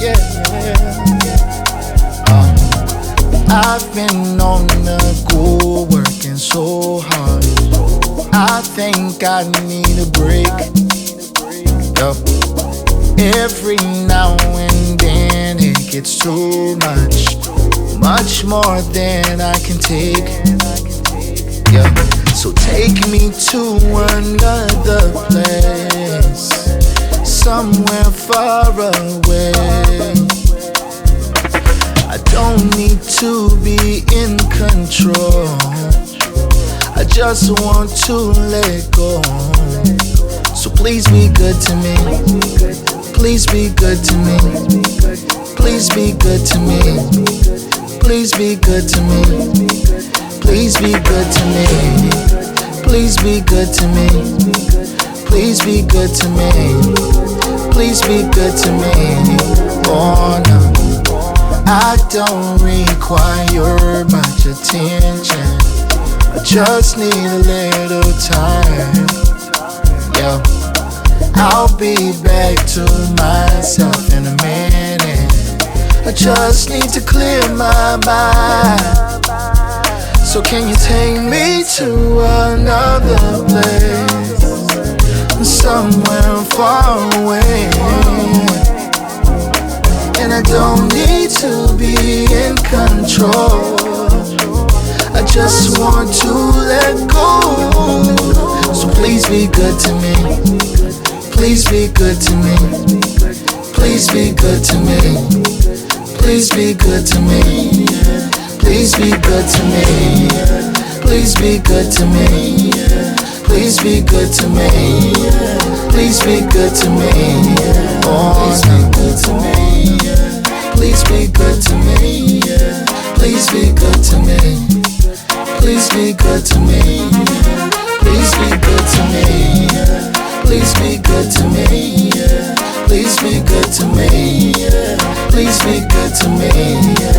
I've been on the go, working so hard. I think I need a break. Yup. Every now and then it gets too much more than I can take. Yeah. So take me to another place, somewhere far away. I don't need to be in control, I just want to let go. So please be good to me, please be good to me, please be good to me, please be good to me, please be good to me, please be good to me, please be good to me, please be good to me. Oh no, I don't require much attention, I just need a little time. Yeah, I'll be back to myself in a minute, I just need to clear my mind. So can you take me to another place, somewhere far away? And I don't need to be in control, I just want to let go. So please be good to me, please be good to me, please be good to me, please be good to me, please be good to me, please be good to me, please be good to me, please be good to me. Oh, please be good to me, please be good to me, please be good to me, please be good to me, please be good to me, please be good to me, please be good to me, please be good to me.